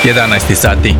11 sati.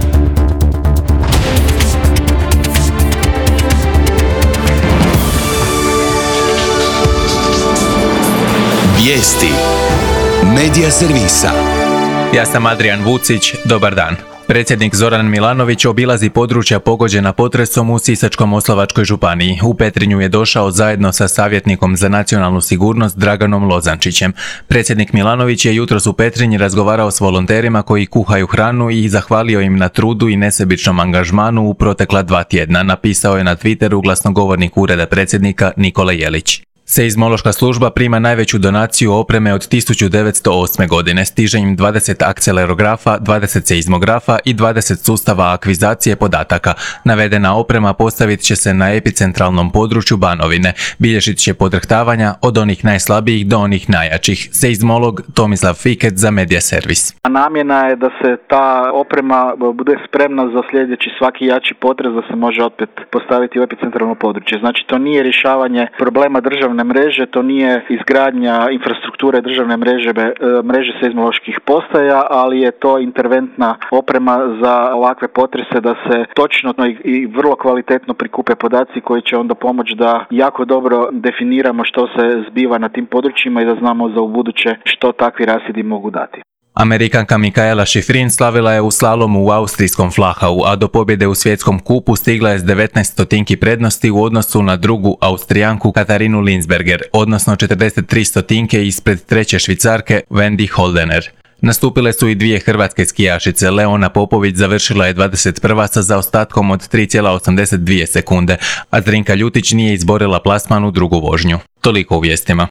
Vijesti Medija servisa. Ja sam Adrian Vucić, dobar dan. Predsjednik Zoran Milanović obilazi područja pogođena potresom u Sisačko-moslavačkoj županiji. U Petrinju je došao zajedno sa savjetnikom za nacionalnu sigurnost Draganom Lozančićem. Predsjednik Milanović je jutros u Petrinji razgovarao s volonterima koji kuhaju hranu i zahvalio im na trudu i nesebičnom angažmanu u protekla 2 tjedna, napisao je na Twitteru glasnogovornik Ureda predsjednika Nikola Jelić. Seizmološka služba prima najveću donaciju opreme od 1908. godine. Stiže im 20 akcelerografa, 20 seizmografa i 20 sustava akvizacije podataka. Navedena oprema postavit će se na epicentralnom području Banovine. Bilježit će podrhtavanja od onih najslabijih do onih najjačih. Seizmolog Tomislav Fiket za Medija servis. Namjena je da se ta oprema bude spremna za sljedeći svaki jači potres, da se može opet postaviti u epicentralno područje. Znači, to nije rješavanje problema državne mreže, to nije izgradnja infrastrukture državne mreže seizmoloških postaja, ali je to interventna oprema za ovakve potrese da se točno i vrlo kvalitetno prikupe podaci koji će onda pomoći da jako dobro definiramo što se zbiva na tim područjima i da znamo za ubuduće što takvi rasidi mogu dati. Amerikanka Mikaela Šifrin slavila je u slalomu u austrijskom Flachau, a do pobjede u svjetskom kupu stigla je s 19 stotinki prednosti u odnosu na drugu Austrijanku Katarinu Linsberger, odnosno 43 stotinke ispred treće Švicarke Wendy Holdener. Nastupile su i 2 hrvatske skijašice. Leona Popović završila je 21. sa zaostatkom od 3,82 sekunde, a Zrinka Ljutić nije izborila plasman u drugu vožnju. Toliko u vijestima.